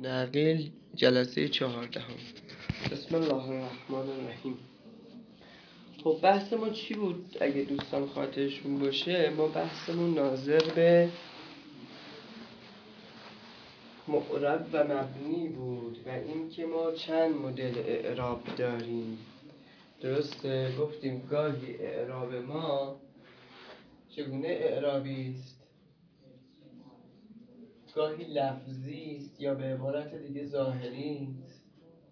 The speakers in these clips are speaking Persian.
نقل جلسه 14. بسم الله الرحمن الرحیم. خب بحث ما چی بود؟ اگه دوستان خاطرشون باشه ما بحثمون ناظر به معرب و مبنی بود و این که ما چند مدل اعراب داریم. درسته؟ گفتیم گاهی اعراب ما چگونه اعرابی است؟ گاهی لفظی است یا به عبارت دیگه ظاهری است.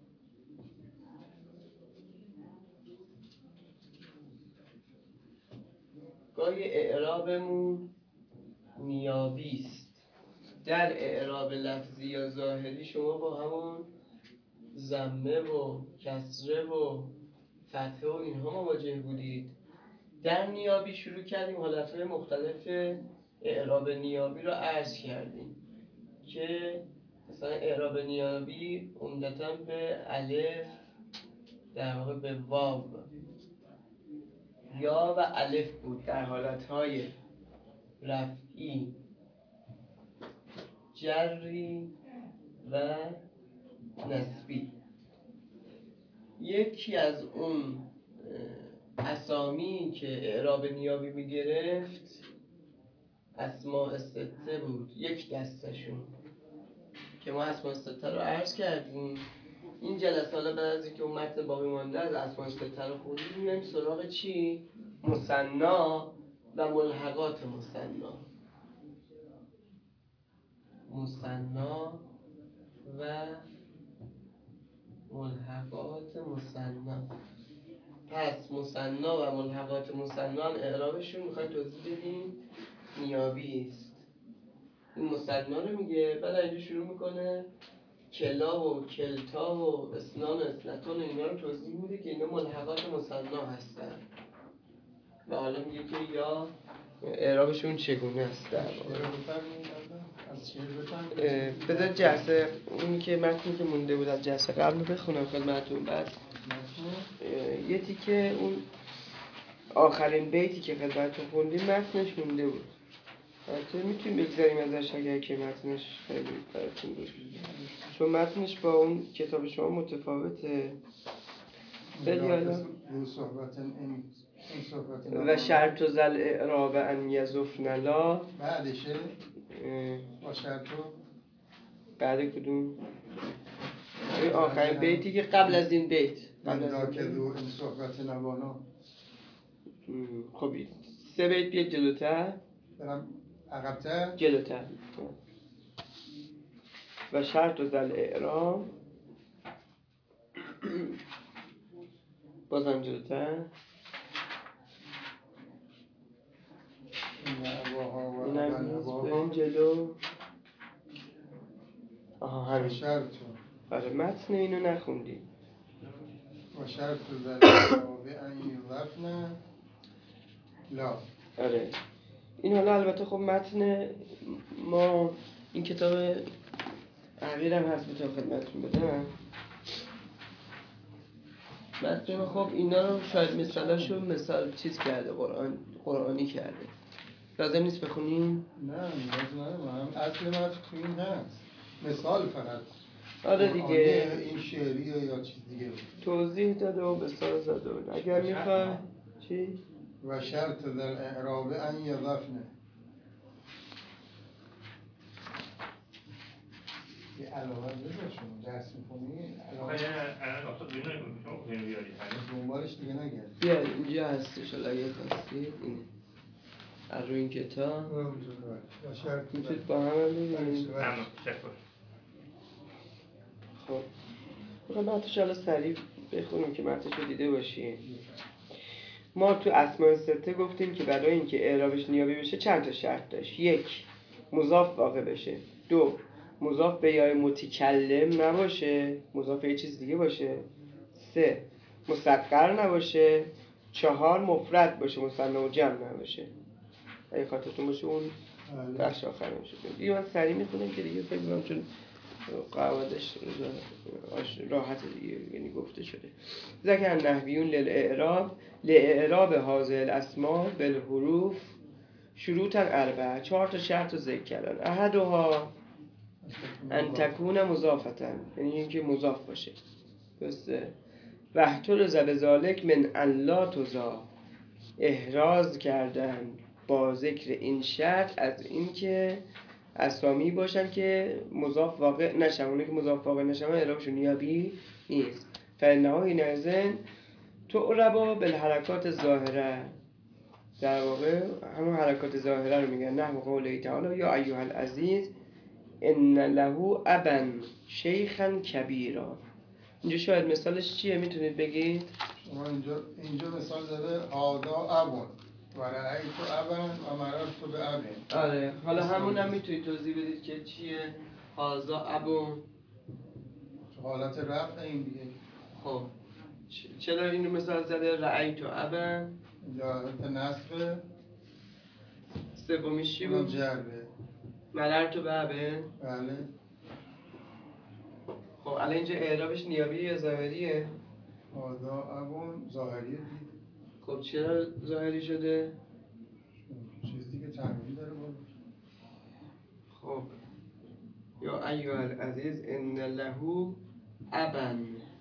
گاهی اعرابمون نیابی است. در اعراب لفظی یا ظاهری شما با همون ضمه و کسره و فتحه و اینها مواجه بودید. در نیابی شروع کردیم حالتهای مختلف اعراب نیابی رو عرض کردیم که مثلا اعراب نیابی عمدتاً به الف، در واقع به واو یا و الف بود در حالتهای رفعی، جری و نسبی. یکی از اون اسامی که اعراب نیابی میگرفت اسماء سته بود، یک دستشون که ما اسماء سته رو عرض کردیم. این جلسه حالا بعد از اینکه اون متن باقی مانده از اسماء سته رو خوندیم میایم سراغ چی؟ مثنا و ملحقات مثنا. مثنا و ملحقات مثنا. پس مثنا و ملحقات مثنا هم اعرابشون میخوای توضیح بدیم نیابی است. این مثنا رو میگه، بعد اینجا شروع میکنه کلا و کلتا و اسنان و اسنتان و اینا رو توضیح میده که اینا ملحقات مثنا هستن و حالا میگه که یا اعرابشون چگونه است. در بذار جلسه اونی که متنی که مونده بود از جلسه قبل بخونم خدمتتون. بعد یه تیکه اون آخرین بیتی که خدمتتون خوندیم متنش مونده بود. البته میتونیم بگذاریم ازش اگر که متنش خیلی براتون بود، چون متنش با اون کتاب شما متفاوته. خیلی حالا و شرط و زل اعراب ان یزفن لا بعدشه با شرطو بعد کدوم؟ آخرین بیتی که قبل از این بیت که دو این صحبت نوانا. خب 3 بیت بیاد جلوتر، برم عقب‌تر جلوتر. و شرط و زل اعراب بازم جلوتر. این هم جلو. آها همین شرطو. آره متن اینو نخوندی. و شرط زل اعراب ان یضفن لا. آره این حالا البته خب متن ما این کتاب اخیرم هست میتونم خدمتتون بدم. متن ما خب اینا رو شاید مثالاشو مثال چیز کرده، قرآنی کرده. لازم نیست بخونیم؟ نه لازم ندارم، اصل متن تو این هست، مثال فقط. آره دیگه این شعریه یا چیز دیگه بود. توضیح داده و مثال زده و اگر میخوای چی؟ و شرط در اعراب ان یضفن. یه علاوه بذار شما درس می‌کنی علاوه الان اصلا اینو بیاری دنبالش دیگه نگرد. بیا اینجا هستش حالا اگه خواستید اینه از روی این کتاب و شرط میتونید با هم ببینید. خب میخوام متنش حالا سریع بخونیم که متنش رو دیده باشیم. ما تو اسماء سته گفتیم که برای اینکه اعرابش نیابی بشه چند تا شرط داشت. 1 مضاف واقع بشه. 2 مضاف به یای متکلم نباشه، مضاف به یه چیز دیگه باشه. 3 مصغر نباشه. 4 مفرد باشه، مثنا و جمع نباشه. اگه خاطرتون باشه اون بخش آخر میشه. دیگه من سریع میخونم که دیگه فکر کنم چون قواعدش راحت دیگه یعنی گفته شده. ذکر نحویون للاعراب هذه الاسماء بالحروف شروطا 4 4 تا شرط رو ذکر کردن. احدها ان تکون مضافتن، یعنی اینکه مضاف باشه. درسته؟ واحترز بذالک من ان لا تضاف، احراز کردن با ذکر این شرط از اینکه اسامی باشن که مضاف واقع نشن. اونه که مضاف واقع نشن اعرابشون نیابی نیست. فانه حینئذ تعرب بالحرکات ظاهره، در واقع همون حرکات ظاهره رو میگن. نحو قوله تعالی یا ایها العزیز ان له ابا شیخا کبیرا. اینجا شاید مثالش چیه میتونید بگید؟ شما اینجا مثال داره هادا ابون و رأیت ابن و مررت به ابن. آره، حالا همون هم میتونید توضیح بدید که چیه هازا ابون؟ تو حالت رفع این دیگه. خب چرا اینو مثال زده رأیت ابن؟ اینجا حالت نصب، سومیش چی اون بود؟ جربه. مررت به ابن؟ بله. خب الان اینجا اعرابش نیابی یا ظاهریه؟ هادا ابون ظاهریه دیگه. خب چرا ظاهری شده؟ چیز دیگه تنوین داره بالا. خب یا ایها العزیز ان له ابا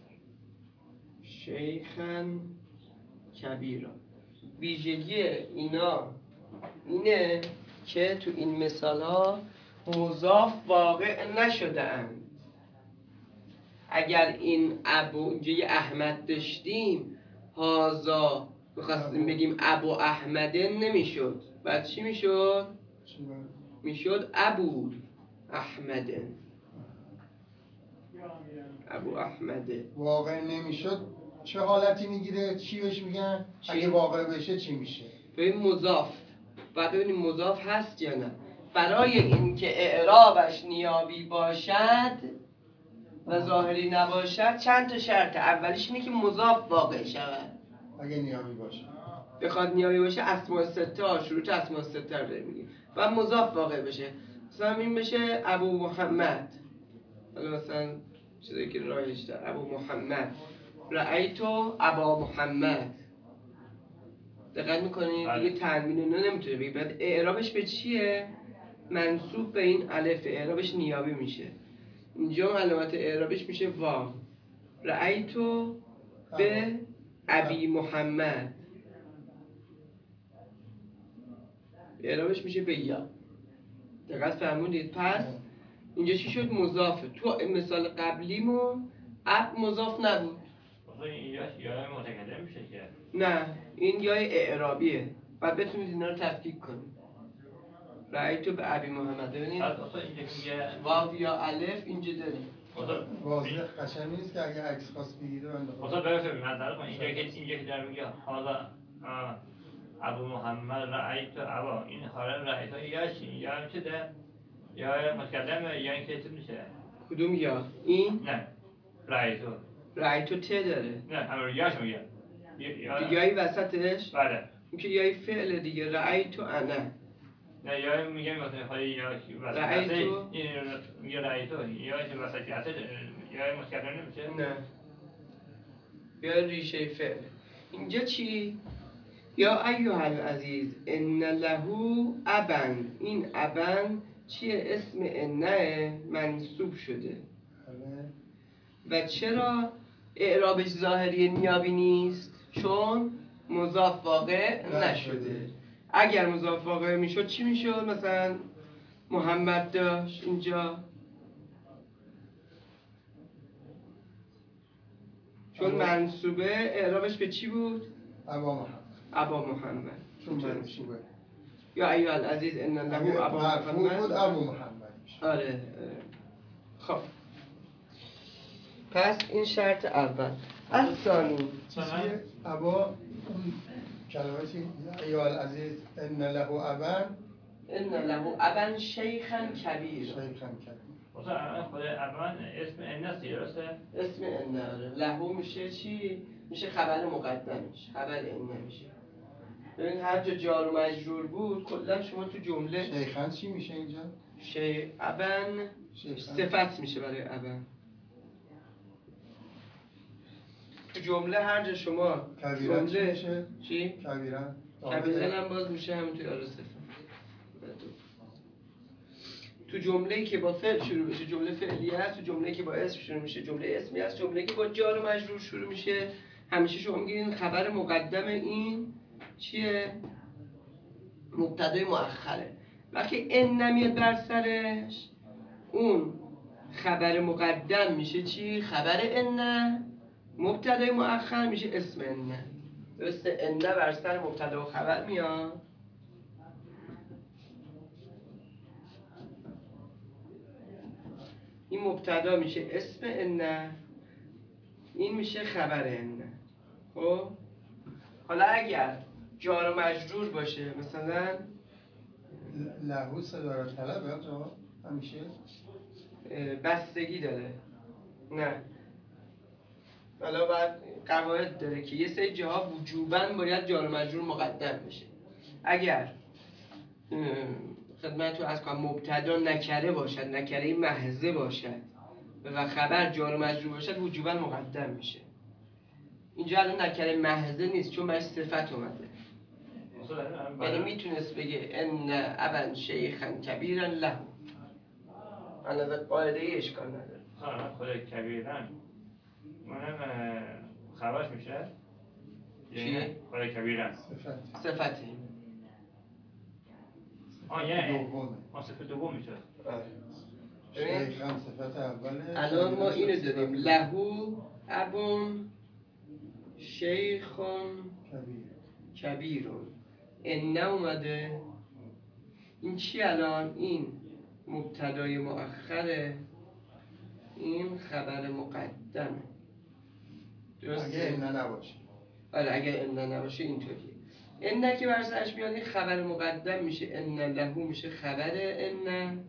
شیخا کبیرا. ویژگی اینا اینه که تو این مثال ها مضاف واقع نشده اند. اگر این ابو اینجا یه احمد داشتیم، هازا بخواستیم بگیم ابو احمده نمیشد. بعد چی میشد؟ چی باید؟ میشد ابو احمده. ابو احمده واقع نمیشد چه حالتی میگیره؟ چی بهش میگن؟ چی؟ اگه واقع بشه چی میشه؟ ببین مضاف، بعد ببینیم مضاف هست یا نه. برای اینکه اعرابش نیابی باشد و ظاهری نباشد چند تا شرط. اولیش اینه که مضاف واقع شود. اگه نیابی باشه. بخواد نیابی باشه اسماء سته، شروط اسماء سته رو داریم میگیم. و مضاف واقع بشه. مثلا این بشه ابو محمد. حالا مثلا چیزایی که رایج داره ابو محمد، رأیتو ابا محمد. دقت میکنید دیگه تنوین اینا نمیتونه بگید. بعد اعرابش به چیه؟ منصوب به این الف، اعرابش نیابی میشه. اینجا علامت اعرابش میشه واو. رأیتو به ابی محمد، اعرابش میشه به یا. دقت فرمودید؟ پس اینجا چی شد؟ مضافه. تو مثال قبلیمون اب مضاف نبود. این یا متکلم میشه که نه، این یای اعرابیه. بعد بتونید اینا رو تفکیک کنید. رأیتو به ابی محمد. ببینید بعد اصلا اینجا میگه واو یا الف اینجا داریم. واضح قشنگ نیست که اگه عکس خواست بگیره اصلا بفهمید منظر کن اینجا که در میگه حالا ابو محمد رأیت ابا، این حالا رأیت یا چی؟ یا چه ده؟ یا متکلمه یا اینکه چه میشه؟ کدوم یا؟ این؟ نه رأیتو. رأیتو ته داره. نه همه یاش میگه. یایی وسطش؟ بله. این که یای فعل دیگه. رأیتو انا. نه یا میگه مثلا خواهی یا وسط رأیتو؟ میگه رأیتو یا چه وسطی هست یا متکلم نمیشه؟ نه، یا ریشه فعل. اینجا چی؟ یا ایها العزیز ان له ابا. این ابا چیه؟ اسم انه منصوب شده. و چرا اعرابش ظاهری نیابی نیست؟ چون مضاف واقع نشده. اگر مضاف واقع میشد چی میشد؟ مثلا محمد داشت اینجا، چون منصوبه اعرابش به چی بود؟ ابا محمد. ابا محمد. چون منصوبه. یا ایها العزیز ان له ابا محمد بود ابو محمد میشه. آره. خب پس این شرط اول. الثانی چیزیه؟ ابا اون کلمه چی؟ ایها العزیز ان له ابا، ان له ابا شیخا کبیر. شیخا کبیر. اصلا خود ابان اسم انسی درسته؟ اسم انه آره. له میشه چی؟ میشه خبر مقدمش. خبر انه میشه. ببین هر جا جار و مجرور بود کلا شما تو جمله شیخا چی میشه اینجا؟ ابن صفت میشه برای ابن. تو جمله هر جا شما کبیرن چی میشه؟ چی؟ کبیرن کبیرن هم باز میشه همین توی آره صفت. تو جمله‌ای که با فعل شروع میشه جمله فعلی است، تو جمله‌ای که با اسم شروع میشه جمله اسمی است، جمله‌ای که با جار و مجرور شروع میشه همیشه شما میگید خبر مقدم این چیه؟ مبتدای مؤخره. وقتی ان نمیاد بر سرش اون خبر مقدم میشه چی؟ خبر ان، مبتدای مؤخر میشه اسم ان. درسته؟ ان بر سر مبتدا و خبر میاد. این مبتدا میشه اسم ان، این میشه خبر ان. خب حالا اگر جار و مجرور باشه مثلا لهو صدارت طلبه آقا همیشه بستگی داره. نه حالا باید قواعد داره که یه سری جاها وجوباً باید جار و مجرور مقدم بشه. اگر خدمتتون از کنم مبتدا نکره باشد، نکره محضه باشد و خبر جار و مجرور باشد وجوباً مقدم میشه. اینجا الان نکره محضه نیست چون برش صفت اومده. یعنی میتونست بگه ان ابا شیخا کبیرا له. از نظر قاعده ای اشکال نداره. خود کبیرن منم خبرش میشه؟ چی؟ خود کبیرن صفته. یعنی دومه صفت دوم میشه. شیخا صفت اوله. الان ما اینو داریم لهو ابون شیخون کبیرون. ان اومده. این چی الان؟ این مبتدای مؤخره، این خبر مقدمه. درسته؟ اگه ان نباشه. آره اگه ان نباشه اینطوریه. ان که بر سرش میاد این خبر مقدم میشه. ان لهو میشه خبر ان،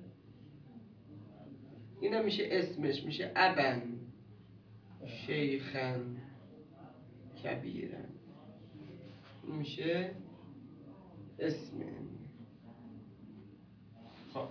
اینم میشه اسمش، میشه ابن شیخن کبیرن. این میشه اسم. خب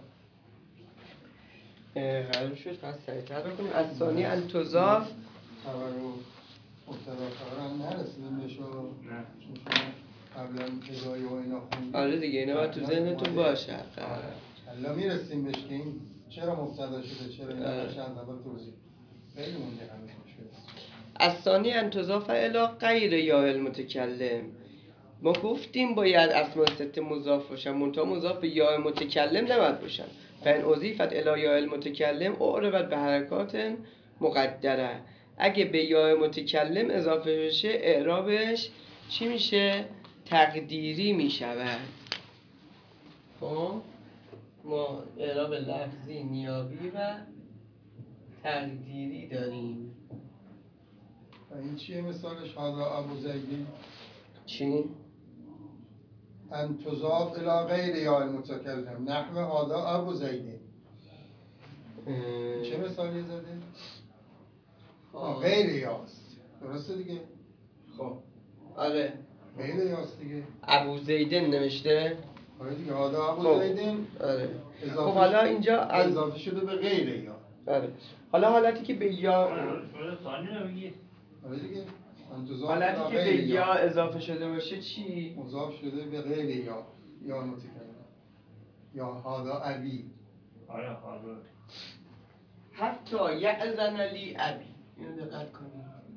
قرار شد پس سریعتر بکنیم. از ثانی انتظاف خبر رو مبتدا خبر هم نرسیدیم بهش. نه چون شما قبلا ادایه و اینا خوندیم. آره دیگه اینا باید تو ذهنتون باشه. حالا میرسیم بهش که این چرا مبتدا شده، چرا این نباشه از اول توضیح خیلی مونده هنوز مشکل. از ثانی انتظاف الی غیر یا المتکلم. ما گفتیم باید اسماء سته مضاف باشن، منتها مضاف به یا متکلم نباید باشن. فان اضیفت الی یا المتکلم اعربت به حرکات مقدره. اگه به یا متکلم اضافه بشه اعرابش چی میشه؟ تقدیری میشود. خب ما اعراب لفظی، نیابی و تقدیری داریم. و این چیه مثالش؟ هذا ابو زیدی. چی؟ ان تضاف الى غیر یا المتکلم نحو هذا ابو زیدی. چه مثالی زده؟ غیر یاست. درسته دیگه؟ خب آره غیر یاست دیگه. ابو زیدن نوشته. آره دیگه هذا ابو زیدن. آره. خب حالا اینجا اضافه شده به غیر یا. آره. حالا حالتی که به یا آره دیگه. حالتی که به یا اضافه شده باشه چی؟ مضاف شده به غیر یا متکلم. یا هذا ابی. آره هذا. حتی یأذن لی ابی. اینو دقت کنید.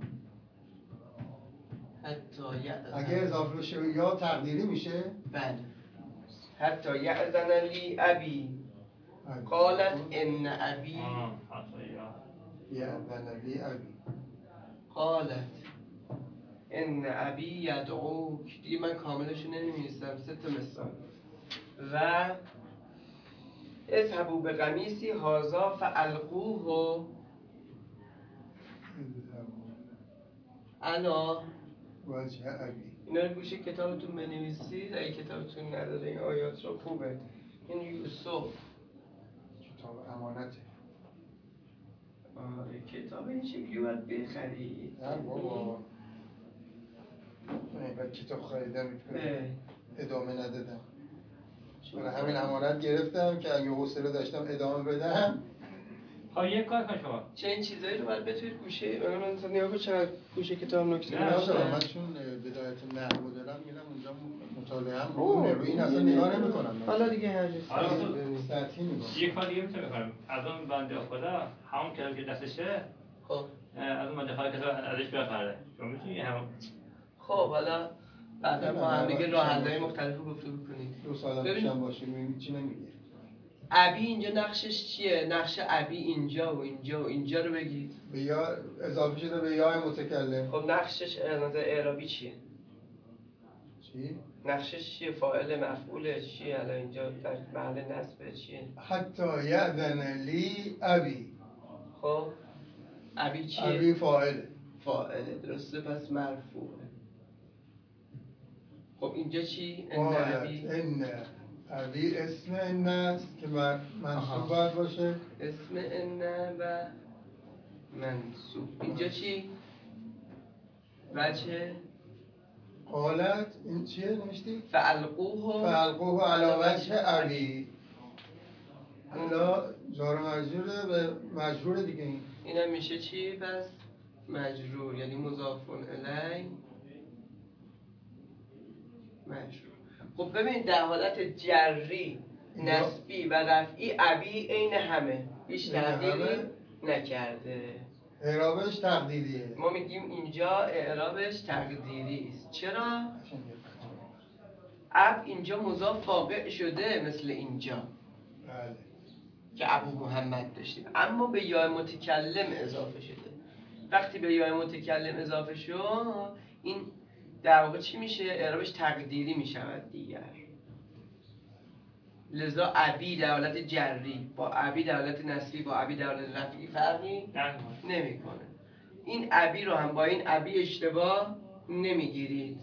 حتی یأذن. اگه اضافه بشه به یا تقدیری میشه؟ بله. حتی یأذن لی ابی. قالت ان ابی. یأذن لی ابی. قالت ان ابی یدعوک. دیگه من کاملشو نمی‌نویسم، 3 تا مثال. و اذهبوا بقمیصی هذا فالقوه انا وجه ابی. اینا رو گوشه کتابتون بنویسید. اگه کتابتون نداره این آیات رو خوبه. این یوسف کتاب امانته. کتاب این شکلی باید بخرید. نه بابا من اینقدر کتاب خریدم ادامه ندادم. برای همین امانت گرفتم که اگه حوصله داشتم ادامه بدم. خب یک کار کن شما. چه این چیزایی رو باید بتونید گوشه من نگاه کن چقدر گوشه کتاب نکته نه من چون بدایت نحو دارم میرم اونجا مطالعه هم روی این اصلا نگاه نمی‌کنم. حالا دیگه هر سطحی نگاه. یه کار دیگه میتونه بکنم. از اون بنده خدا همون کلام که دستشه خب از اون بنده خدا کتاب ازش بخره. شما میتونی همون خب حالا بعدا با هم دیگه راه حل‌های مختلف رو گفتگو کنیم. 2 سال پیشم باشه می‌بینی چی نمیگه. ابی اینجا نقشش چیه؟ نقش ابی اینجا و اینجا و اینجا رو بگید. به یا اضافه شده به یا متکلم. خب نقشش نظر اعرابی چیه؟ چی؟ نقشش چیه؟ فاعل مفعولش چیه؟ الان اینجا در محل نصب چیه؟ حتی یأذن لی ابی. خب ابی چیه؟ ابی فاعله. فاعله درسته پس مرفوعه. خب اینجا چی؟ ان قالت ابی ان ابی اسم ان است که منصوب باید باشه. اسم ان و منصوب. اینجا چی؟ وجه قالت این چیه نوشتی؟ فالقوه علی وجه ابی. حالا جار مجروره به مجرور دیگه این. اینم میشه چی پس؟ مجرور یعنی مضاف الی مجرور. خب ببینید در حالت جری نسبی و رفعی ابی عین همه هیچ تغییری نکرده. اعرابش تقدیریه. ما میگیم اینجا اعرابش تقدیری است. چرا؟ اب اینجا مضاف واقع شده مثل اینجا بله که ابو محمد داشتیم، اما به یا متکلم اضافه شده. وقتی به یا متکلم اضافه شد این در واقع چی میشه؟ اعرابش تقدیری میشود دیگر. لذا ابی در حالت جری با ابی در حالت نسبی با ابی در حالت رفعی فرقی نمیکنه. این ابی رو هم با این ابی اشتباه نمیگیرید.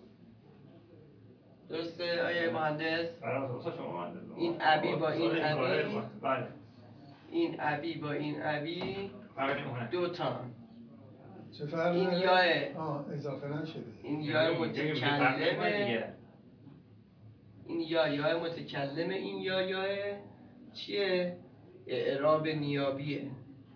درسته آیه مهندس؟ این ابی با این ابی، این ابی با این ابی دو تا. چه فرقی این یاه اضافه نشده. این یا متکلمه، این یا متکلمه، این یا چیه؟ اعراب نیابیه.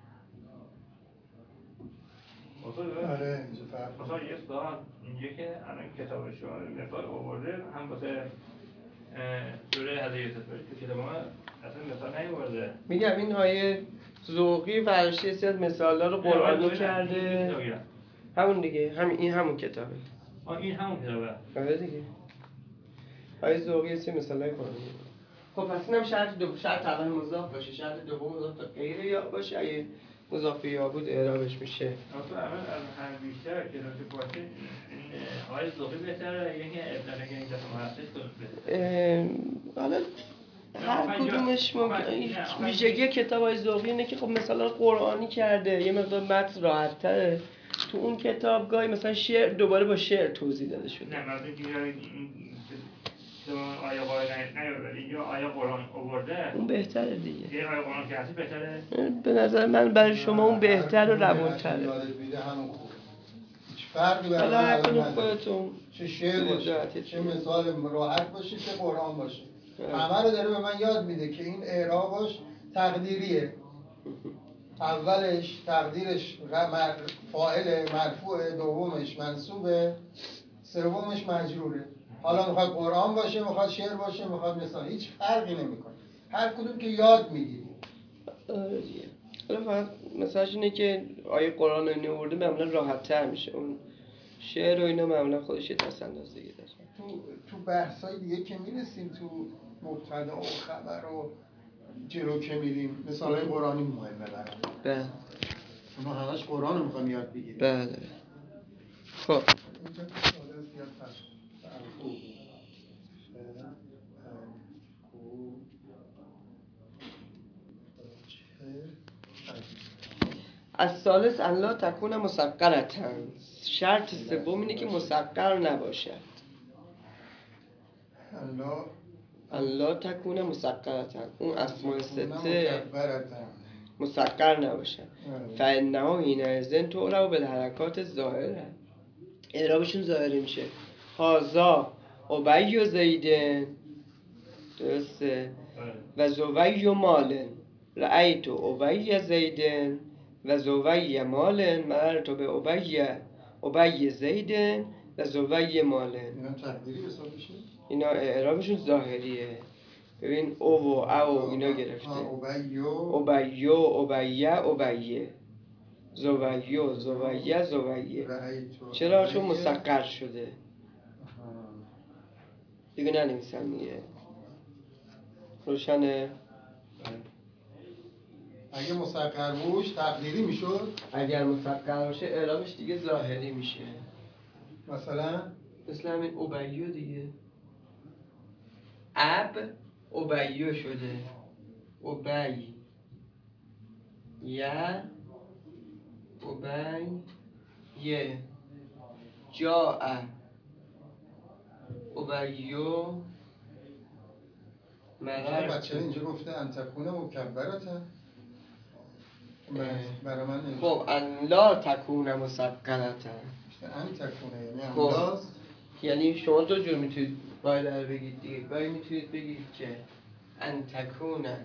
آره اینجا فرق. مثلا یه سوال اینجا که الان کتاب شما مثال آورده هم واسه سوره حضرت یوسف تو کتاب ما اصلا مثال نیاورده. میگم این آیه ذوقی فرشی از مثالا رو قرآنی کرده. همون دیگه این همون کتابه. این همون کتابه. آره دیگه. آیه ذوقی سی مثالای قرآنی. خب پس اینم شرط اول مضاف باشه، شرط دوم مضاف غیر یا باشه. اگه مضاف یا بود اعرابش میشه. اصلا اول از هم بیشتر که راجع باشه این آیه ذوقی بهتره یا اینکه ابن اگه این دفعه محسوس بهتره. حالا هر کدومش ممکن. ویژگی کتاب های ذوقی اینه که خب مثلا قرآنی کرده، یه مقدار متن راحت تره. تو اون کتاب گاهی مثلا شعر دوباره با شعر توضیح داده شده. نه مثلا آیه قرآن نیاورده اینجا آیه قرآن آورده اون بهتره دیگه. یه آیه قرآن که هستی بهتره. به نظر من برای شما اون بهتر و روان‌تره. فرقی برای حالا هر کدوم خودتون چه شعر باشه چه مثال راحت باشه چه قرآن باشه همه رو داره به من یاد میده که این اعرابش تقدیریه. اولش تقدیرش فاعل مرفوعه، دومش منصوبه، سومش مجروره. حالا میخواد قرآن باشه، میخواد شعر باشه، میخواد مثال، هیچ فرقی نمیکنه. هر کدوم که یاد میگیری. حالا فقط مثالش اینه که آیه قرآن رو نورده معمولا راحت تر میشه. اون شعر و اینا معمولا خودش یه دست‌اندازی داره. تو بحثای دیگه که میرسیم تو مبتدا و خبر و جلو که میریم مثالای قرآنی مهمه برام. بله. ما همش قرآن رو میخوایم یاد بگیریم. بله. خب. اینجا ساده است یاد از ثالث ان لا تکون مسقرة. شرط سوم اینه که مسقر نباشد. ان لا تکون مسقرة. اون اسماء سته مسقر نباشد. فانه حینئذ تعرب بالحرکات الظاهره. اعرابشون ظاهری میشه. هذا ابی زید، درسته، و زوی مال. رأیت ابی زید و زوی مال. مررت به ابی زید و زوی مال. اینا تقدیری حساب میشه؟ اینا اعرابشون ظاهریه. ببین او و او اینا گرفته. ابیو، ابیه، ابیه، زویو، زویه، زویه. چرا؟ چون مسقر شده دیگه ننویسم دیگه. روشنه؟ اگه مسقر بوش تقدیری میشد. اگر مسقر باشه اعرابش دیگه ظاهری میشه. مثلا همین ابیو دیگه. اب ابیو شده. ابی یه ابی یه جاء ابیو مررت. بچه اینجا گفته انتکونه مکبرتن. برای من خب ان لا تکون مسقرتن. انتکونه یعنی خب انداز. یعنی شما دو جور میتونید باید بگید دیگه. گاهی میتونید بگید که ان تکونه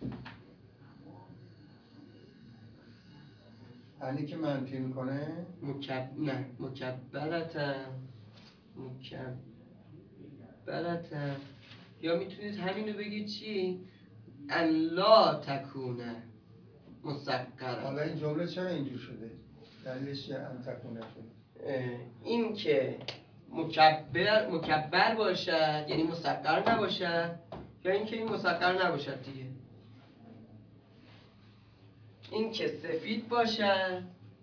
یعنی که منفی میکنه مکبرتن، مکبرتن. یا میتونید همینو بگید چی؟ ان لا تکونه مسقرتن. حالا این جمله چرا اینجور شده؟ دلیلش چیه انتکونه شده؟ این که مکبر باشد یعنی مسقر نباشد، یا اینکه این مسقر نباشد دیگه. این که سفید باشد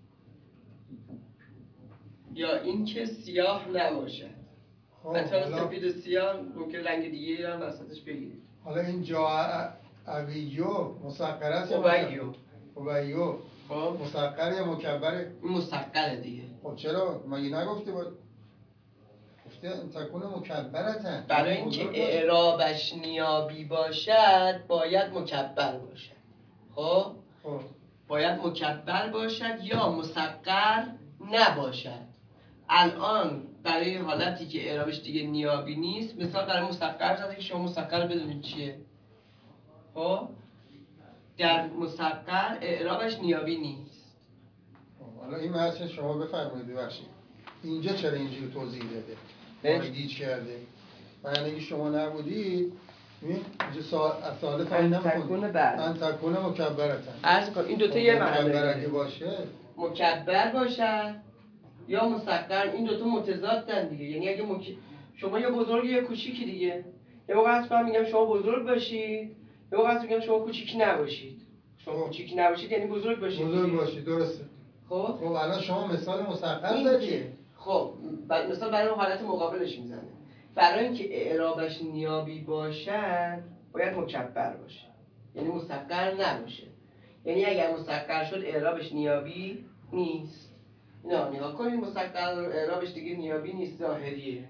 یا این که سیاه نباشد. مثلا سفید و سیاه ممکن رنگ دیگه هم وسطش بگیرید. حالا این جا اویو مسقر است یا ابیو؟ ابیو خب مسقر یا مکبره؟ این مسقره دیگه. خب چرا؟ مگه نگفته بود؟ گفته تکون مکبرتن. برای اینکه اعرابش نیابی باشد باید مکبر باشد. خب باید مکبر باشد یا مسقر نباشد. الان برای حالتی که اعرابش دیگه نیابی نیست، مثال برای مسقر زده که شما مسقر بدونید چیه. خب در مسقر اعرابش نیابی نیست. حالا این متن شما بفرمایید ببخشید. اینجا چرا اینجوری توضیح داده؟ گیج کرده. من اگه شما نبودید اینجا سوال فهم نمی‌کنه. تکون مکبرتن. عرض کن این دوتا یه معنی داره. باشه مکبر باشد یا مسقر، این دوتا متضادن دیگه. یعنی اگه شما یه بزرگ یه کوچیکی دیگه. یه موقع هست من میگم شما بزرگ باشید، یه موقع هست میگم شما کوچیک نباشید. شما کوچیک نباشید یعنی بزرگ باشید. بزرگ باشید درسته. خب الان شما مثال مسقر زدید. خب مثال برای اون حالت مقابلش میزنه. برای اینکه اعرابش نیابی باشد باید مکبر باشه، یعنی مسقر نباشه. یعنی اگر مسقر شد اعرابش نیابی نیست. نه نگاه کنید، مسقر اعرابش دیگه نیابی نیست، ظاهریه.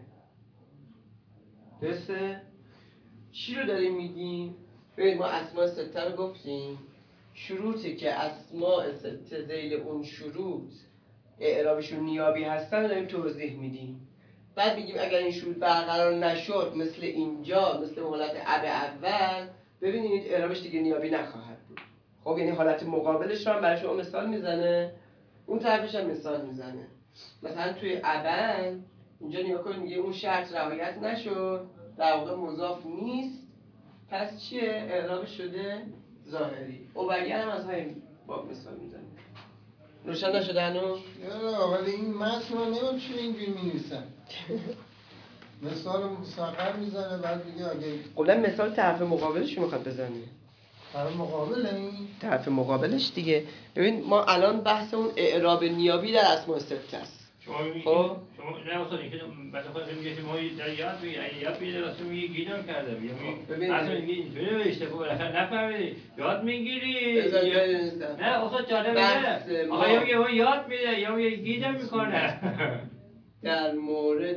درسته؟ چی رو داریم میگیم؟ ببین ما اسماء سته رو گفتیم. شروطی که اسماء سته ذیل اون شروط اعرابشون نیابی هستن رو داریم توضیح میدیم. بعد میگیم اگر این شروط برقرار نشد مثل اینجا، مثل حالت اب اول، ببینید اعرابش دیگه نیابی نخواهد بود. خب یعنی حالت مقابلش رو هم برای شما مثال میزنه، اون طرفش هم مثال میزنه. مثلا توی ابن اینجا نگاه کنید میگه اون شرط رعایت نشد، در واقع مضاف نیست، پس چیه؟ اعراب شده ظاهری. ابیه هم از همین باب مثال میزنه. روشن نشده هنوز؟ ولی این متن رو نمیم چون اینجوری می‌نویسن. مثال مسقر میزنه بعد میگه اگه قبلا مثال طرف مقابلش رو میخواد بزنه. طرف مقابل این طرف مقابلش دیگه. ببین ما الان بحث اون اعراب نیابی در اسماء سته است. خب شما نه اصلا اینکه بعد خود میگه که ما در یاد بگیره واسه میگه گیرم کرده میگه اصلا میگه اینجوری نوشته خب بالاخره نفهمیدی یاد میگیری نه اصلا جالبه آقا یا یاد میده یا گیرم میکنه. در مورد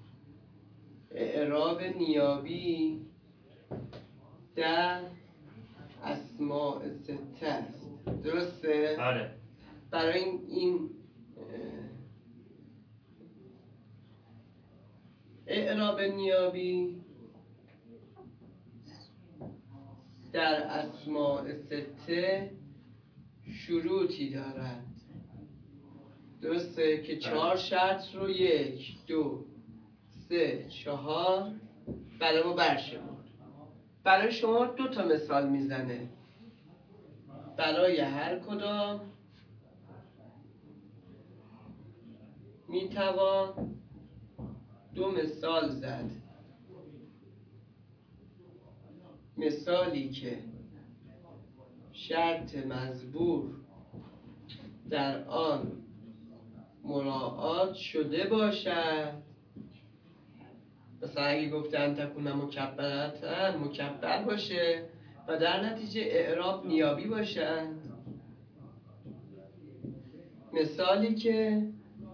اعراب نیابی در اسماء سته است. درسته؟ آره. برای این اعراب نیابی در اسماء سته شروطی دارد. درسته که 4 شرط رو 1 2 3 4 برای ما برشمرد. برای شما 2 تا مثال میزنه. برای هر کدام میتوان 2 مثال زد. مثالی که شرط مزبور در آن مراعات شده باشد. مثلا اگه گفتن تکون مکبرتن مکبر باشه و در نتیجه اعراب نیابی باشند. مثالی که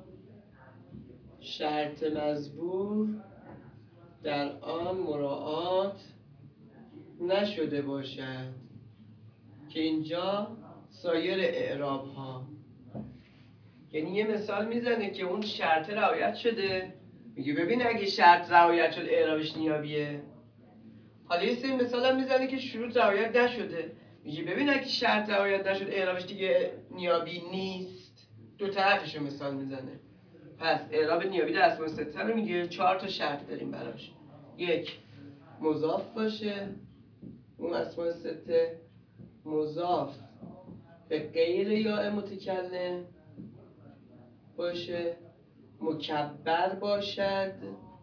شرط مزبور در آن مراعات نشده باشد که اینجا سایر اعراب ها، یعنی یه مثال میزنه که اون شرط رعایت شده، میگه ببین اگه شرط رعایت شد اعرابش نیابیه. حالا یه سری مثال هم میزنه که شروط رعایت نشده، میگه ببین اگه شرط رعایت نشد اعرابش دیگه نیابی نیست. 2 طرفشو مثال میزنه. پس اعراب نیابی در اسماء سته رو میگه 4 تا شرط داریم براش. 1 مضاف باشه، اون اسماء سته مضاف به غیر یا متکلم باشه، مکبر باشد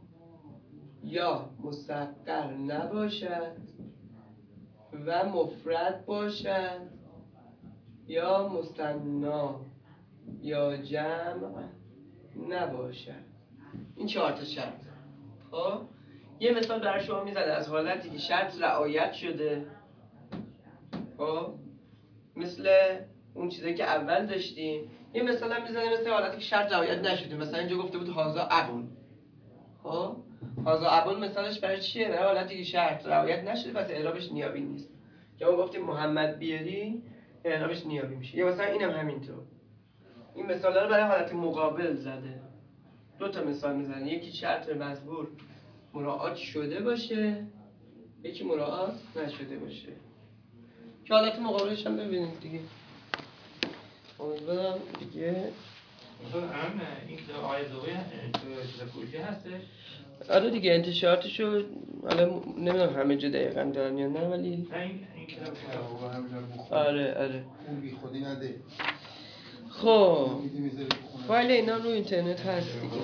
یا مصغر نباشد و مفرد باشد یا مثنی یا جمع نباشد. این 4 تا شرط. خب یه مثال برای شما میزنه از حالتی که شرط رعایت شده، خب مثل اون چیزی که اول داشتیم. یه مثال هم میزنه مثل حالتی که شرط رعایت نشده. مثلا اینجا گفته بود هازا ابون. خب هازا ابون مثالش برای چیه؟ برای حالتی که شرط رعایت نشده پس اعرابش نیابی نیست. یا ما گفتیم محمد بیاری اعرابش نیابی میشه. یا مثلا اینم همینطور. این مثالا رو برای حالت مقابل زده. 2 تا مثال میزنه، یکی شرط مزبور مراعات شده باشه، یکی مراعات نشده باشه. که حالت مقابلش هم ببینید دیگه. امیدوارم دیگه. این آیه دوی تو کوچه هستش. آره دیگه انتشاراتشو حالا نمیدونم همه جا دقیقا دارن یا نه، ولی نه این کتاب آره اون بی خودی نده. خب فایل اینا رو اینترنت هست دیگه.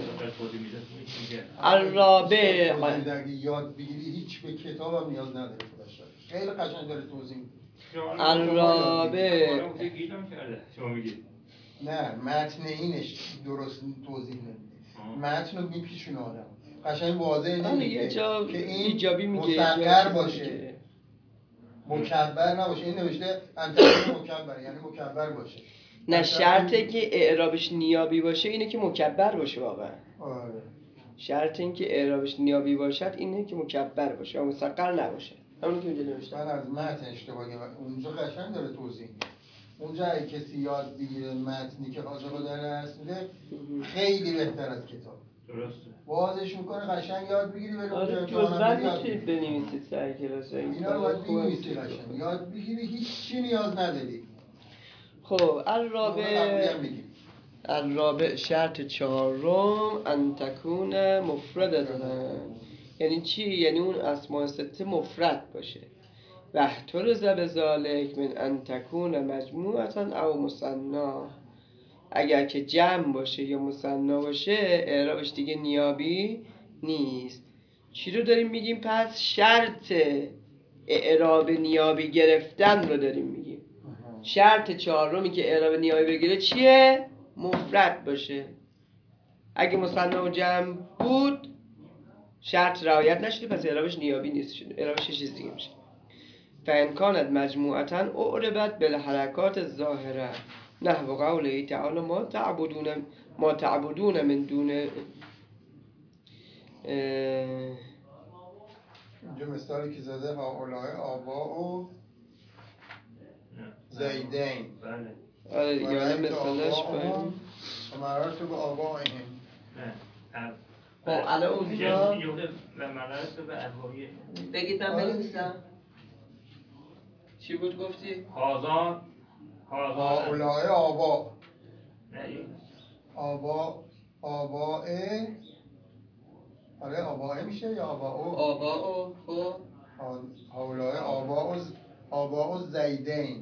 الرابع اگه یاد بگیری هیچ به کتاب هم نیاز نداره. خیلی قشنگ داره توضیح میده. الرابع نه متن اینش درست توضیح نمیده، متن رو میپیچونه آدم قشنگ واضح نمیگه یه جا که این ایجابی میگه مصغر باشه مکبر نباشه. این نوشته انتقال مکبر یعنی مکبر باشه. نه شرطه که اعرابش نیابی باشه اینه که مکبر باشه واقعا. آره. شرط این که اعرابش نیابی باشد اینه که مکبر باشه و مصغر نباشه. همون که اینجا نوشته. من از متن اشتباه کردم. اونجا قشنگ داره توضیح. اونجا اگه کسی یاد بگیره متنی که حاجقا داره درس میده خیلی بهتر از کتاب. درسته. واضحش میکنه قشنگ یاد بگیری بری اونجا جزوه میتونید بنویسید سر کلاس. اینا رو باید بنویسی قشنگ. یاد بگیری هیچی نیاز نداری. خب الرابع شرط 4 ان تکون مفردتن. یعنی چی؟ یعنی اون اسماء سته مفرد باشه. و احترز بذالک من ان تکون مجموعتا او مثنا. اگر که جمع باشه یا مثنا باشه اعرابش دیگه نیابی نیست. چی رو داریم میگیم پس؟ شرط اعراب نیابی گرفتن رو داریم میگیم. شرط 4 که اعراب نیابی بگیره چیه؟ مفرد باشه. اگه مثنا و جمع بود شرط رعایت نشده پس اعرابش نیابی نیست، اعرابش چیز دیگه میشه. فإن كانت مجموعة أعربت بالحركات الظاهرة نحو قوله تعالى ما تعبدون من دون اینجا مثالی که زده هؤلاء آباء و زیدین. آره دیگه حالا مثالش باید مررت به آبائهم. خب الان اونجا بگید من بنویسم. چی بود گفتی؟ هؤلاء آباء آباء آره آبائه میشه یا آباؤ؟ آبا خب هؤلاء آباء زیدین.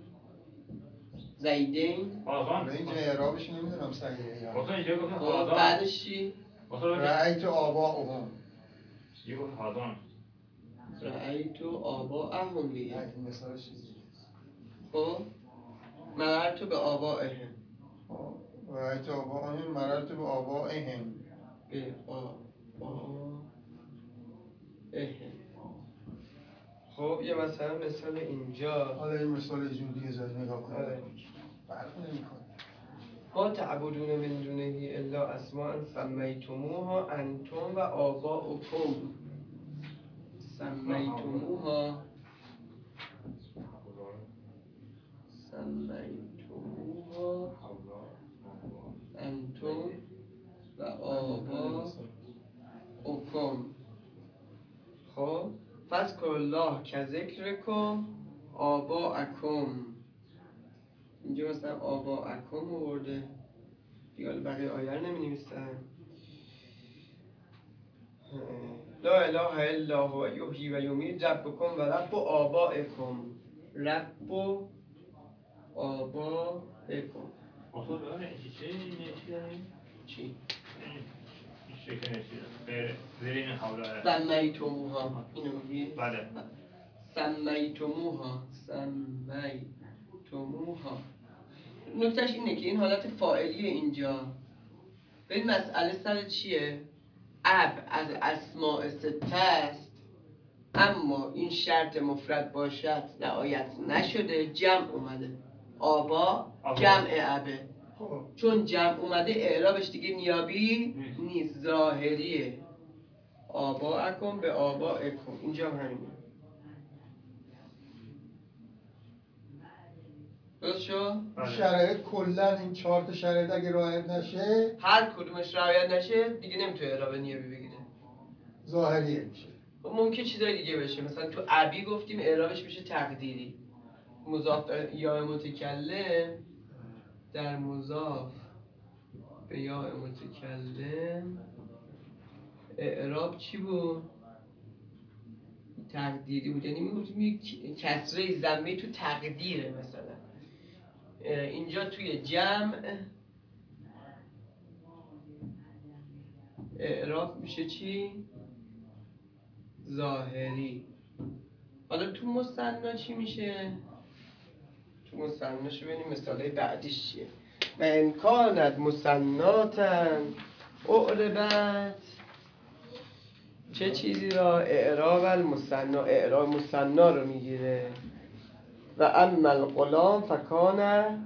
زیدین. آزان به اینجا اعرابش نمیدونم صحیحه یا آزان اینجا گفتن خب آزان بعدش چی؟ رأیت آباؤهم. یه گفت آزان رأیت آباءهم دیگه. نه این مثالش چیزی. خب مررت به آبائهم. رأیت آباءهم مررت به آبائهم. به آبائهم. خب یه مثال اینجا حالا این مثال یه جور دیگه زد نگاه کن. آره. فرق نمی‌کنه. ما تعبدون من دونه الا اسماء سمیتموها انتم و آباؤکم سمیتموها انتم و آباؤکم. خب فذکر الله که ذکرکم آباءکم. اینجا مثلا آباءکم آورده دیگه، حالا بقیه آیه رو نمی‌نویسن. لا اله الا هو یحیی و یمیت ربکم و رب آبائکم. رب آبائکم. اصول داره چی نشی داریم؟ چی؟ این شکل نشی داریم زیر این حوله سمیتموها اینو میگی؟ بله سمیتموها نکتهش اینه که این حالت فاعلیه اینجا. ببین مسئله سر چیه؟ اب از اسماء سته است، اما این شرط مفرد باشد رعایت نشده، جمع اومده. آبا جمع ابه. خب چون جمع اومده اعرابش دیگه نیابی نیست، ظاهریه. آبا اکن به آبا اکن. اینجا هم همینه. درست شد؟ شرایط کلا این 4 تا شرایط اگه رعایت نشه هر کدومش رعایت نشه دیگه نمیتونه اعراب نیابی بگیره. ظاهریه میشه. ممکن چیزای دیگه بشه، مثلا تو ابی گفتیم اعرابش میشه تقدیری. مضاف در یا متکلم در مضاف به یا متکلم اعراب چی بود؟ تقدیری بود. یعنی میگفتیم یک کسره ضمه تو تقدیره. مثلا اینجا توی جمع اعراب میشه چی؟ ظاهری. حالا تو مثنا چی میشه؟ تو مثناش ببینیم مثالای بعدیش چیه. و انکانت مثناتن اعربت چه چیزی را؟ اعراب المثنا. اعراب مثنا رو میگیره. و اما الغلام فکان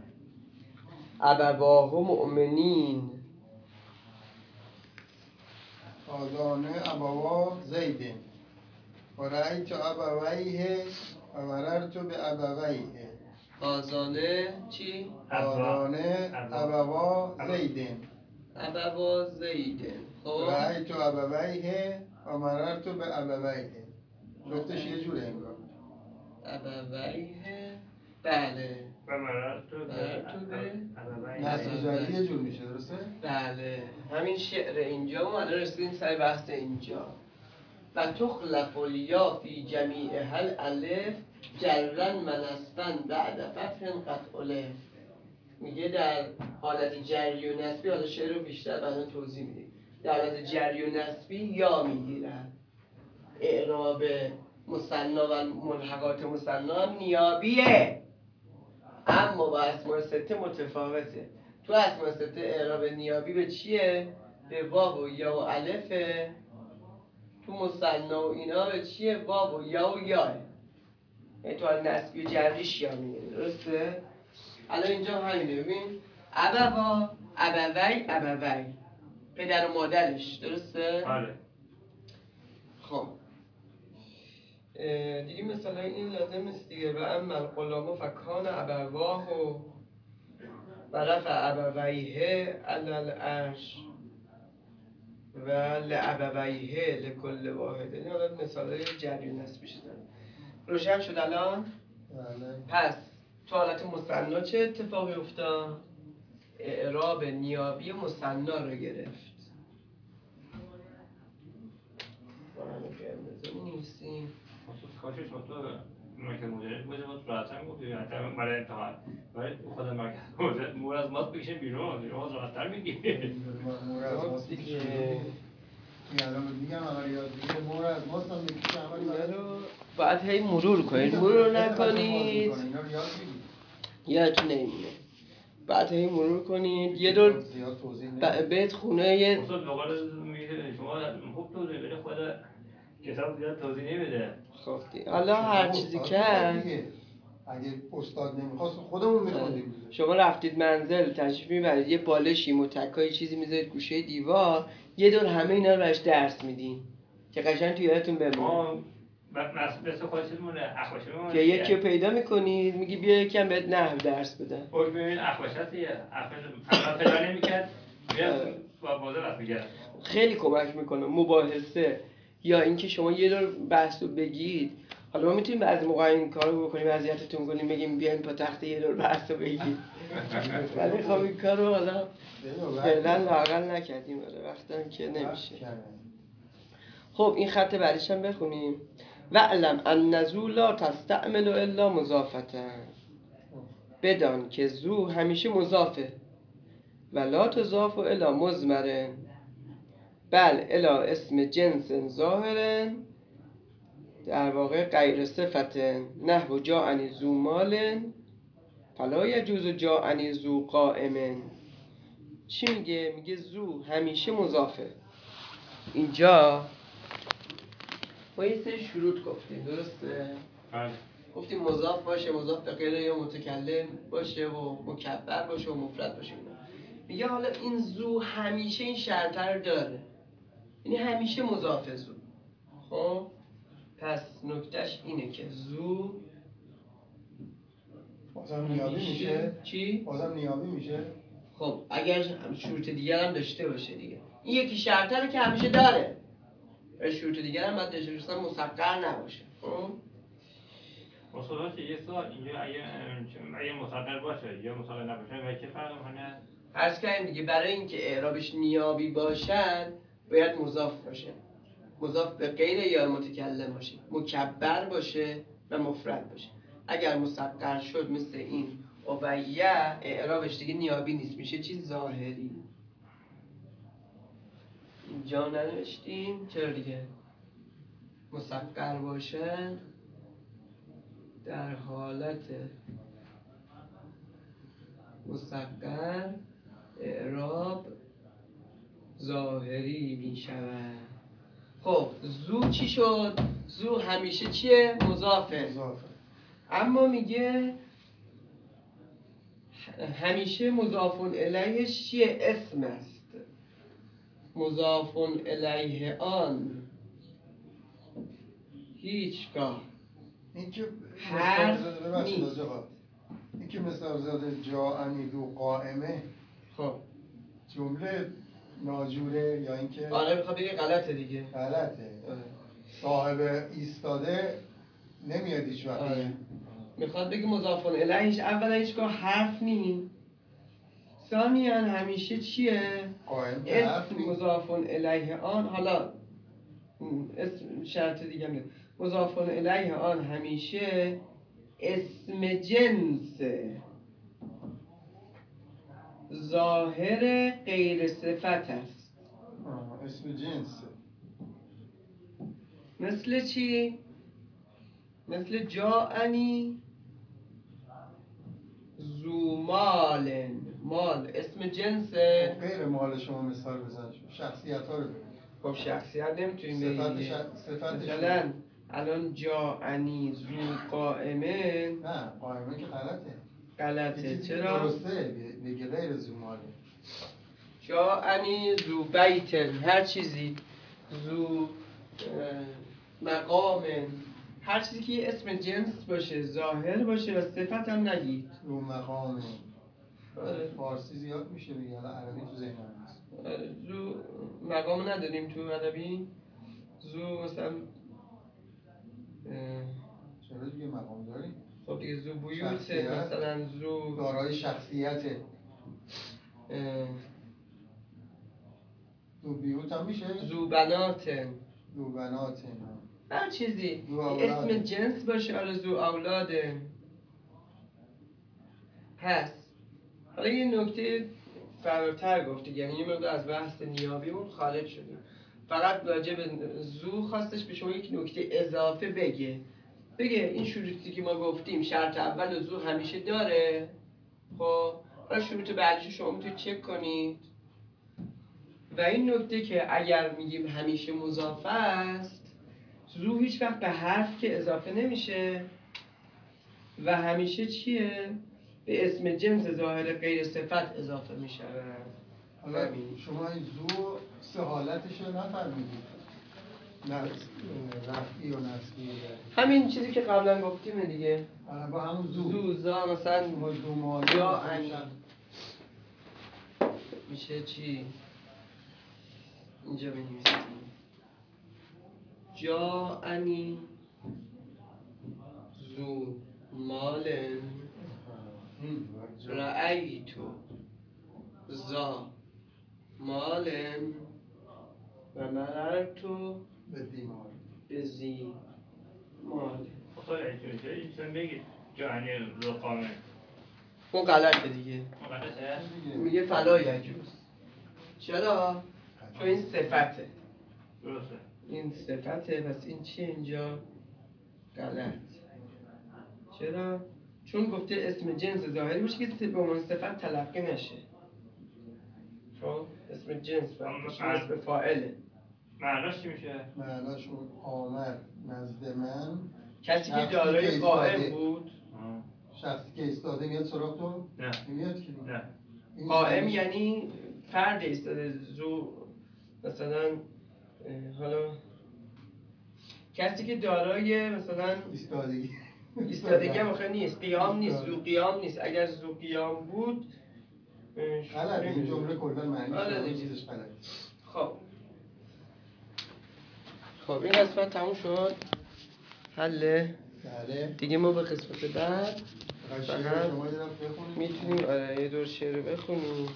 ابواه مؤمنین. آذانه ابوا زیدین و رأیت ابویه و مررت به ابویه. آزانه چی؟ آذانه ابوا زیدین ابوا زیدن. خب رأیت ابویه و مررت به ابویه. گفتش یه جوره انگار. ابویه بله و مررت به نصب جری یه جور میشه درسته؟ بله همین شعر اینجا ما الان رسیدیم سر بحث اینجا. و تخلف الیا فی جمیع هل الف جرن منصبن بعد فتح قطع الف. میگه در حالت جری و نسبی، حالا شعر رو بیشتر بعدا توضیح میدیم، در حالت جری و نسبی یا میگیرن. اعراب مثنا و ملحقات مثنا هم نیابیه، اما با اسماء سته متفاوته. تو اسماء سته اعراب نیابی به چیه؟ به واو و یا و الفه. تو مثنا و اینا به چیه؟ واو و یا و یاه. یعنی تو نسبی و جریش یا میگیره. درسته؟ الان اینجا همینه. ببین ابوا ابوی پدر و مادرش. درسته؟ بله خب دیگه مثلا این لازم نیست دیگه. و اما الغلام فکان ابواه و رفع ابویه علی العرش و لابویه لکل واحد. این حالا مثالای جری و نسبی شدن. روشن شد الان؟ بله. پس تو حالت مثنا چه اتفاقی افتاد؟ اعراب نیابی مثنا رو گرفت. بذار نیستیم. کاشش ما تو مرکز مدرن بوده ما تو راحت‌تر میگفتی حتی برای امتحان برای خود مرکز مدرن مور از ماست بکشیم بیرون راحت‌تر میگی. مور از ماست بکشیم بیرون. این الان میگم اگر یاد بگیره مور از ماست هم بکشه عمل اینا رو باید هی مرور کنید، مرور نکنید یادتون نمیمونه. بعد هی مرور کنید یه دور بهت خونه یه اصلا لغت میگه شما خوب توضیح بده خود کتاب زیاد توضیح نمیده. خب دیگه حالا هر چیزی کرد اگه استاد نمیخواست خودمون میخوندیم. شما رفتید منزل تشریف میبرید یه بالشی متکایی چیزی میذارید گوشه دیوار، یه دور همه اینا رو براش درس میدین که قشنگ تو یادتون بمونه. مثل خودشون اخواشمون که یکی رو پیدا میکنید میگی بیا یکم بهت نحو درس بدم. خب ببین اخواشت دیگه اخواشت پیدا نمیکرد با بازه بس میکرد. خیلی کمک میکنه مباحثه یا اینکه شما یه دور بحث رو بگید. حالا ما میتونیم بعضی موقع این کارو بکنیم اذیتتون کنیم بگیم بیاین پا تخته یه دور بحث رو بگید، ولی خب این کارو حالا فعلا لااقل نکردیم وقتا که نمیشه. خب این خط بعدیش هم بخونیم. وعلم ان ذو لا تستعمل الا مضافه، بدان که ذو همیشه مضافه و لا تضاف الی مضمر بل الی اسم جنس ظاهر، در واقع غیر صفت نحو جاءنی ذو مال فلا یجوز جاءنی ذو قائم. چی میگه؟ میگه ذو همیشه مضافه. اینجا ما یه سری شروط گفتیم درسته؟ گفتیم مضاف باشه، مضاف به غیر یا متکلم باشه و مکبر باشه و مفرد باشه. میگه حالا این ذو همیشه این شرط رو داره، یعنی همیشه مضاف ذو. خب پس نکتهش اینه که ذو بازم نیابی میشه؟ چی؟ بازم نیابی میشه؟ خب اگر شروط دیگر هم داشته باشه دیگه، این یکی شرطه رو که همیشه داره، شروط دیگر هم باید داشته باشه، مسقر نباشه. خب مصادفه یه سوال اینجا اگه مصدر باشه یا مصدر نباشه و چه فرق میکنه؟ عرض کردیم دیگه برای اینکه اعرابش نیابی باشد باید مضاف باشه، مضاف به غیر یا متکلم باشه، مکبر باشه و مفرد باشه. اگر مسقر شد مثل این اویه اعرابش دیگه نیابی نیست، میشه چیز ظاهری. اینجا ننوشتیم چرا دیگه؟ مسقر باشه در حالت مسقر اعراب ظاهری می شود. خب ذو چی شد؟ ذو همیشه چیه؟ مضافه. اما میگه همیشه مضاف الیهش چیه؟ اسم است. مضاف الیه آن هیچگاه این که حرف نیست. این که مثال زاده جاءنی ذو قائمه، خب جمله ناجوره یا اینکه آره میخواد بگه غلطه دیگه. غلطه. صاحب ایستاده نمیاد هیچ وقت. آره. میخواد بگه مضاف الیهش اولا هیچگاه حرف نی، ثانیاً همیشه چیه؟ اسم مضاف الیه آن. حالا اسم شرط دیگه میده مضاف الیه آن همیشه اسم جنس ظاهر غیر صفت است. اسم جنس مثل چی؟ مثل جاءنی ذو مال، مال اسم جنس غیر مال شما مثال بزن، شخصیت ها رو بگید. خب شخصیت نمیتونیم بگیم مثلا الان جاءنی ذو قائمه، نه قائمه که غلطه. چرا؟ درسته بگه غیر ذو ماله. جاءنی ذو بیت، هر چیزی ذو مقام، هر چیزی که یه اسم جنس باشه ظاهر باشه و صفت هم نگید. ذو مقام فارسی زیاد میشه دیگه، عربی تو ذهنم نیست. ذو مقام نداریم تو عربی. ذو مثلا چرا دیگه مقام داریم؟ خب دیگه ذو بیوت مثلا ذو دارای شخصیته. ذو بیوت هم میشه؟ ذو بنات ذو بنات هر چیزی ذو اولاد. اسم جنس باشه. آره ذو اولاده. پس حالا یه نکته فراتر گفته، یعنی یه مقدار از بحث نیابیمون خارج شدیم. فقط راجع به ذو خواستش به شما یک نکته اضافه بگه این شروطی که ما گفتیم شرط اول ذو همیشه داره. خب حالا شروط بعدیشو شما میتونید چک کنید. و این نکته که اگر میگیم همیشه مضاف است، ذو هیچ وقت به حرف که اضافه نمیشه و همیشه چیه؟ به اسم جنس ظاهر غیر صفت اضافه میشه. حالا شما این زو سه حالتش رو نفرمیدید، رفعی و نصبی همین چیزی که قبلا گفتیم دیگه. آره با همون زو زوزا مثلا شما دو ماه یا انی میشه چی؟ اینجا بنویسیم جا انی زو مالن رأیتو زا مالن و مررتو به دیمار بزی مال. خدا میشه این بگید جانی رقامه اون غلطه دیگه. مقدسه میگه فلا یجوز. چرا؟ چون این صفته. درسته. این صفته، پس این چیه اینجا؟ غلط. چرا؟ چون گفته اسم جنس ظاهری باشه که به عنوان صفت تلقی نشه. خب اسم جنس باشه اسم فاعله. معناش چی میشه؟ معناشون آمد نزد من کسی که شخصی دارای که قائم ایستاده. بود. شخصی که ایستاده میاد سراغتون؟ نه نمیاد که نه. این قائم معنیش- یعنی فرد ایستاده. زو مثلا حالا کسی که دارای مثلا ایستادگی ایستادگی هم آخه نیست، قیام نیست، زو قیام نیست. اگر زو قیام بود غلطه این جمله کلا معنیش آره همه دیگه. چیزش غلطه. خب این قسمت تموم شد. حله بله دیگه ما به قسمت بعد فقط شعر شما یه دفعه بخونید. میتونیم آره یه دور شعر بخونیم.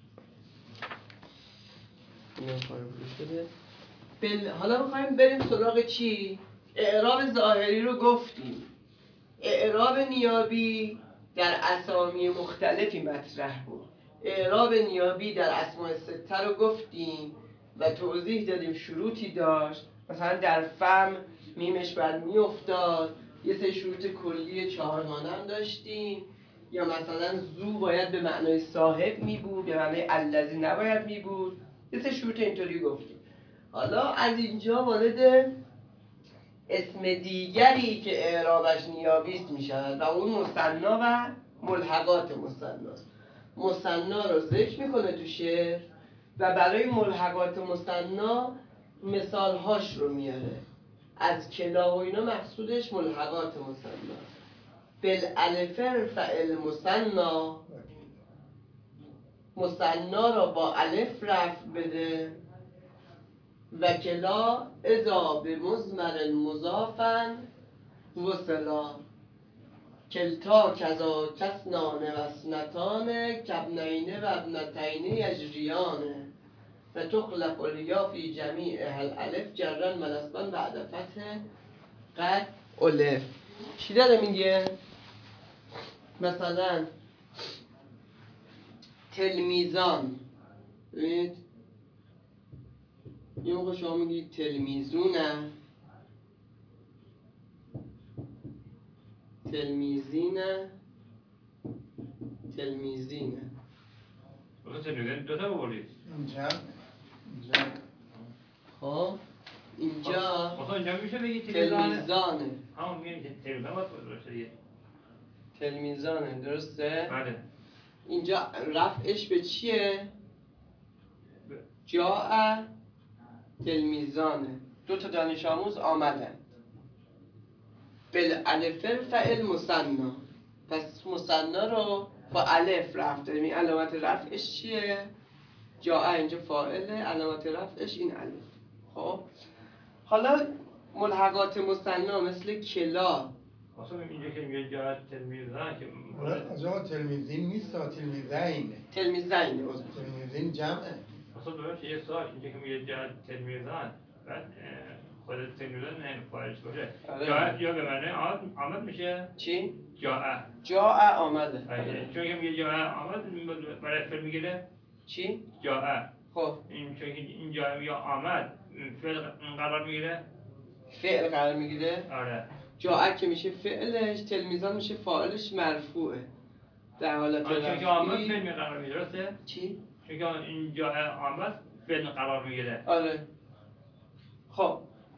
اینم خارج شده. حالا میخوایم بریم سراغ چی؟ اعراب ظاهری رو گفتیم. اعراب نیابی در اسامی مختلفی مطرح بود. اعراب نیابی در اسماء سته رو گفتیم و توضیح دادیم شروطی داشت. مثلا در فم میمش بر میافتاد. یه سری شروط کلی 4 مانند داشتیم. یا مثلا زو باید به معنای صاحب می بود، به معنای الذی نباید می بود. یه سری شروط اینطوری گفتیم. حالا از اینجا وارد اسم دیگری که اعرابش نیابیست می شود و اون مثنا و ملحقات مثناست. مثنا رو ذکر میکنه تو شعر و برای ملحقات مثنا مثالهاش رو میاره. از کلا و اینا مقصودش ملحقات مثناست. بالالف فعل مثنا، مثنا را با الف رفع بده. و کلا اذا به مضمر مضافن وصلا کلتا کذا کسنان و اسنتان کابنین و ابنتین یجریان و تخلف الیا فی جمیع الالف جرا و نصبا بعد فتح قد الف. چی داره میگه؟ مثلا تلمیزان، ببینید یه موقع شما میگید تلمیزونه، تلمیزینه، تلمیزینه. دو تا بردید. اینجا خب اینجا مثلا اینجا میشه بگی تلمیزانه. همون میگه تلمیزان باید باشه دیگه. تلمیزانه درسته؟ بله. اینجا رفعش به چیه؟ جاء تلمیزانه. 2 تا دانش آموز آمدن. بالالف فعل مثنا. پس مثنا رو با الف رفع داریم. این علامت رفعش چیه؟ جاء اینجا فاعله، علامت رفعش این الف. خب حالا ملحقات مثنا مثل کلا. مثلا اینجا که میگه جا تلمیزان که از آقا تلمیزین نیست ها تلمیزینه. تلمیزینه. تلمیزین جمعه. مثلا ببینش یه سوال اینجا که میگه جا تلمیزان بعد خود تکنولوژی نه فایلش باشه آره. یا به معنی آمد میشه چی؟ جاء جاء آمده. چون که میگه جاء آمد برای فعل میگیره چی؟ جاء خب این چون که این جاء یا آمد فعل قرار میگیره فعل قرار میگیره. آره جاء که میشه فعلش، تلمیزان میشه فاعلش مرفوعه در حالت چون که آمد رفعی. فعل قرار میگیره درسته چی؟ چون که این جاء آمد فعل قرار میگیره آره. خب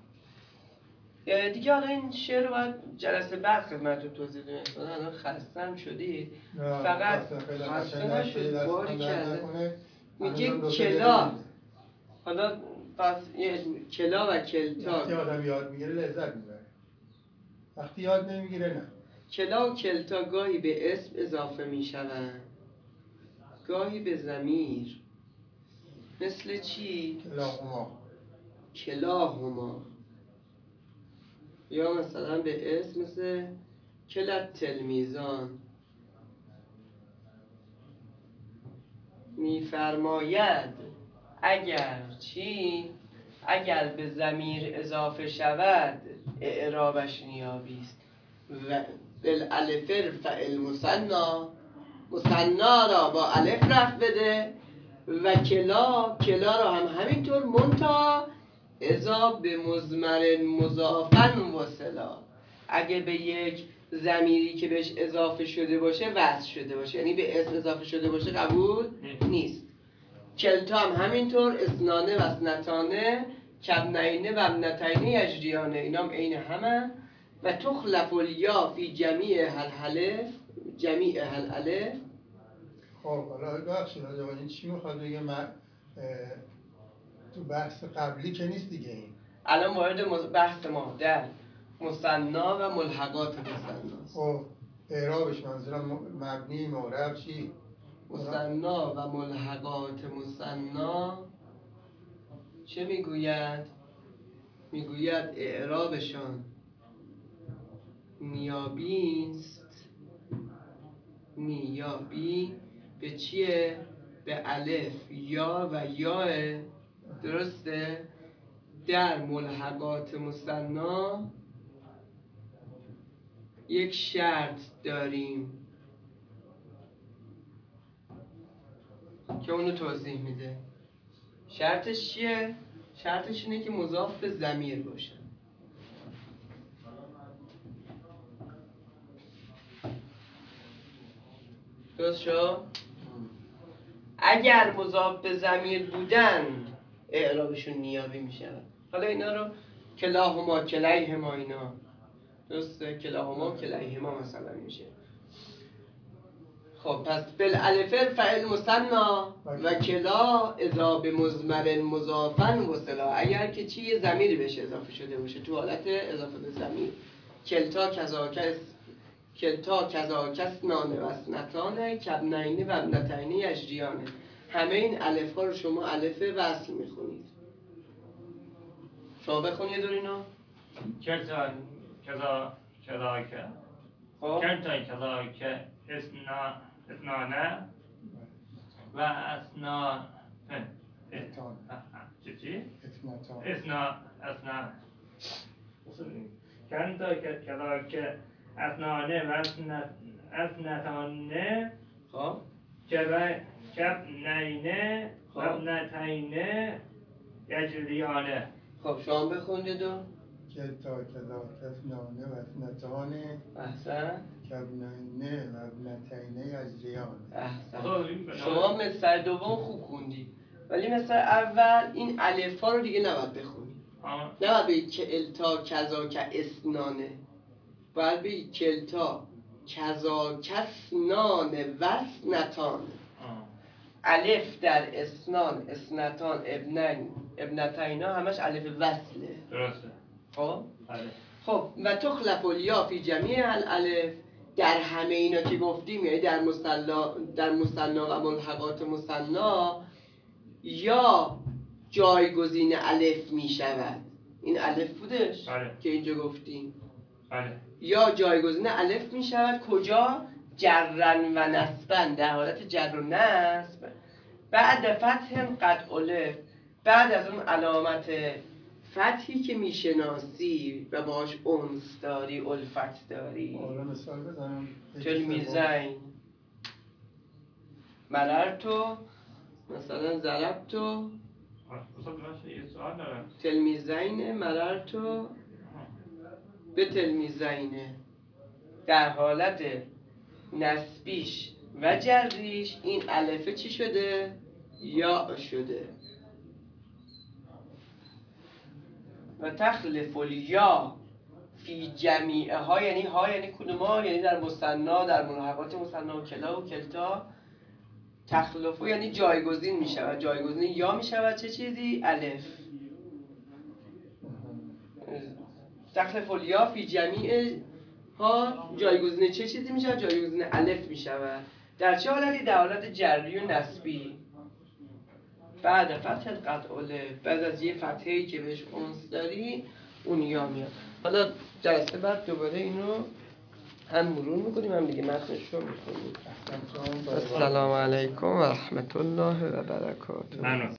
دیگه حالا این شعر رو باید جلسه بعد خدمتتون توضیح بدیم. الان خستم شدید. فقط خسته نشد باری کرده. میگه کلا، حالا پس کلا و کلتا. وقتی آدم یاد میگیره لذت میبره، وقتی یاد نمیگیره نه. کلا و کلتا گاهی به اسم اضافه میشوند، گاهی به ضمیر. مثل چی؟ کلاهما. یا مثلا به اسم مثل کلت تلمیزان. میفرماید اگر چی؟ اگر به ضمیر اضافه شود اعرابش نیابی است. و بالالف ارفع مثنا، مثنا را با الف رفع بده. و کلا را هم همینطور منتها اذا به مضمر مضافن وصلا، اگه به یک ضمیری که بهش اضافه شده باشه وصل شده باشه، یعنی به اسم اضافه شده باشه قبول نیست. کلتا هم همینطور، اسنانه و اسنتانه کبنینه و ابنتینه یجریانه، اینا هم عین همه. و تخلف الیا فی جمیع الالف، جمیع الالف. خب حالا بخشید این چی میخواد بگه؟ من تو بحث قبلی که نیست دیگه. این الان وارد بحث ما در مثنا و ملحقات مثنا است. خب اعرابش منظورم مبنی معرب چی؟ مثنا و ملحقات مثنا چه میگوید؟ میگوید اعرابشان نیابی است. نیابی به چیه؟ به الف یا و یاه. درسته؟ در ملحقات مثنا یک شرط داریم که اونو توضیح میده. شرطش چیه؟ شرطش اینه که مضاف به ضمیر باشه. درست شد؟ اگر مضاف به ضمیر بودن اعرابشون نیابی میشه. حالا اینا رو کلاهما کلیهما، اینا درسته؟ کلاهما و کلیهما مثلا میشه. خب پس بالالف ارفع المثنا و کلا اذا به مضمر مضافن وصلا، اگر که چی یه ضمیری بهش اضافه شده باشه تو حالت اضافه به ضمیر. کلتا کذا کسنانه و اسنتانه کبنینه و ابنتینه یجریانه. همه این الف ها رو شما الف وصل میخونید. شما بخون یه دور اینا. کلتا کذا که خب کلتا کذا که اسنانه و اسنا چی؟ اسنا کلتا کذا که اسنانه و اسنتانه خب کبنینه و ابنتینه یجریانه. خب شما بخون یه دور. کلتا کذا کسنانه و اسنتانه احسن. کبنینه و ابنتینه یجریانه. احسن. شما مثل دوم خوب خوندی، ولی مثل اول این الفا رو دیگه نباید بخونی. نباید بگید کلتا کذا که اسنانه، باید بگید کلتا کذا کسنانه و اسنتانه. الف در اسنان، اسنتان، ابنتینا همش الف وصله. درسته. خب خب و تخلف الیا فی جمیع الالف، در همه اینا که گفتیم، یعنی در مثنا و ملحقات مثنا، یا جایگزین الف می شود. این الف بودش که اینجا گفتیم. یا جایگزین الف می شود کجا؟ جرن و نصبن، در حالت جر و نصب. بعد فتح قد الف، بعد از اون علامت فتحی که میشناسی و باش انس داری، الفت داری. حالا مثال بزنم. تلمیزین، مررتو، مثلا ضربتو. استاد باشه یه سوال دارم. تلمیزین مررتو به تلمیزینه، در حالت نسبیش و جریش این الفه چی شده؟ یا شده. و تخلف الیا فی جمیعه ها، یعنی ها یعنی کدوم ها؟ یعنی در مثنا، در ملحقات مثنا و کلا و کلتا. تخلفو یعنی جایگزین می شود، جایگزین یا می شود چه چیزی؟ الف. تخلف الیا فی جمیع ها جایگزین چه چیزی می شود؟ جایگزین الف می شود. در چه حالتی؟ در حالت جری و نسبی. بعد فتح قطع الف، بعد از یه فتحه‌ای که بهش انس داری اون یا میاد. حالا جلسه بعد دوباره اینو هم مرور میکنیم هم دیگه متنش رو میخونیم. السلام علیکم و رحمت الله و برکاته.